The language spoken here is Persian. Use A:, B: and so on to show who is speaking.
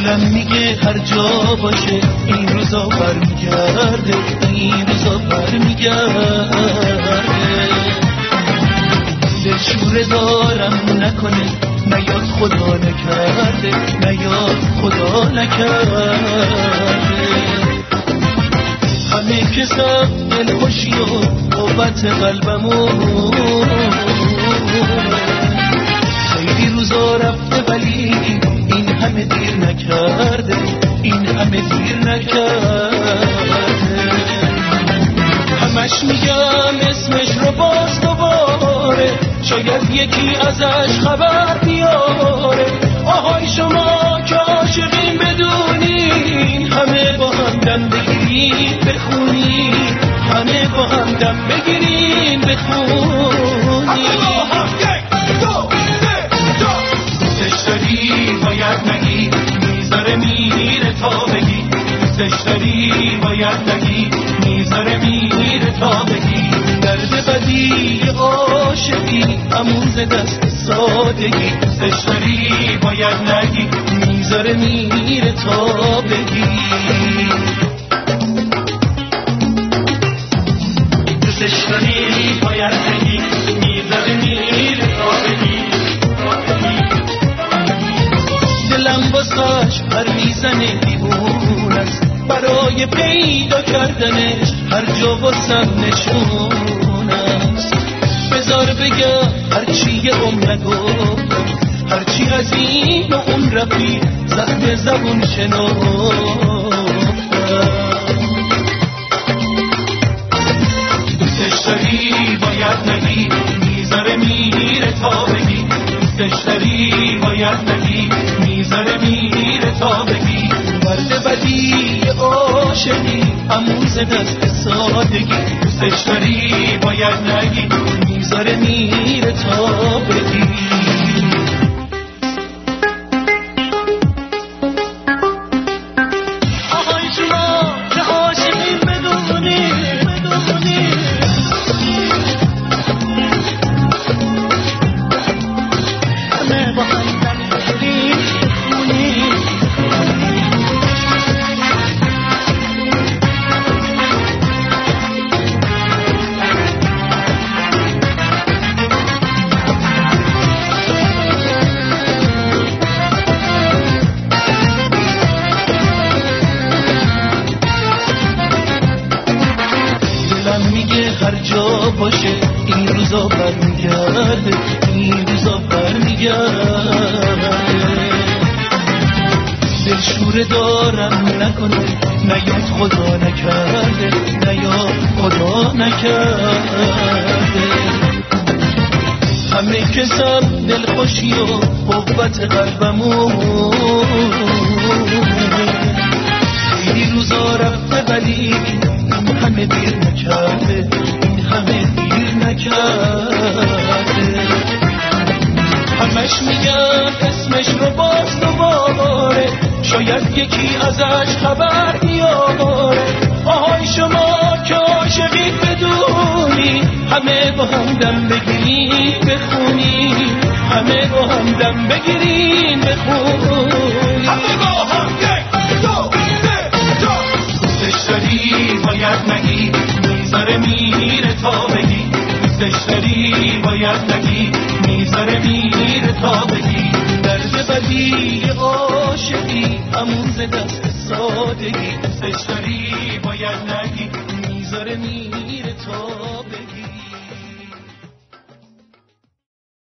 A: دلم میگه هر جا باشه این روزا برمیگرده، این روزا برمیگرده. دلشوره دارم نکنه، نیاد خدا نکرده، نیاد خدا نکرده. همه کسم دل خوشی و قوت قلبمو، خیلی روزا رفته ولی این همه دیر نکرده، این همه دیر نکرده. همش میگم اسمش رو باز دوباره، شاید یکی ازش خبر بیاره. آهای شما که عاشقین بدونین، همه با هم دم بگیرین بخونین، همه با هم دم بگیرین بخونین. دوستش داری باید نگی، میذاره میره تا بگی. دوستش داری باید نگی، میذاره میره تا بگی. درد بدی عاشقی اموز دست سادگی. دوستش داری باید نگی، میذاره میره تا بگی. دوستش داری باید نگی، میذاره میره تا بگی. دلم واسش پر میزنه دیوون است، برای پیدا کردنش هر جا واسم نشون است. بذار بگم هرچی یه نگفتم، هرچی از این و اون رفی زخم زبون شنفتم. دوستش داری باید نگی، میذاره میره تا بگی. دوستش داری باید نگی، میذاره میره تا بگی. مرد بدی عاشقی اموز دست سادگی. دوستش داری باید نگی، میذاره میره تا بگی. آهای شما که عاشقین بدونی، بدونی همه با هم دم بگیرین بخونین. هر جا باشه این روزا برمیگرده، این روزا برمیگرده. دلشوره دارم نکنه، نیاد خدا نکرده، نیاد خدا نکرده. همه کسم دل خوشی و قوت قلبمو، خیلی روزا رفته ولی همه دیر نکرده، این همه دیر نکرده. همش میگم اسمش رو باز دوباره، شاید یکی ازش خبر بیاره. آهای شما که عاشقین بدونی، همه با هم دم بگیرین بخونین، همه با هم دم بگیرین بخونین. همه با هم یک دو دوستش داری باید نگی، میذاره میره تا بگی. دوستش داری باید نگی، میذاره میره تا بگی. درد بدی عاشقی اموز دست سادگی. دوستش داری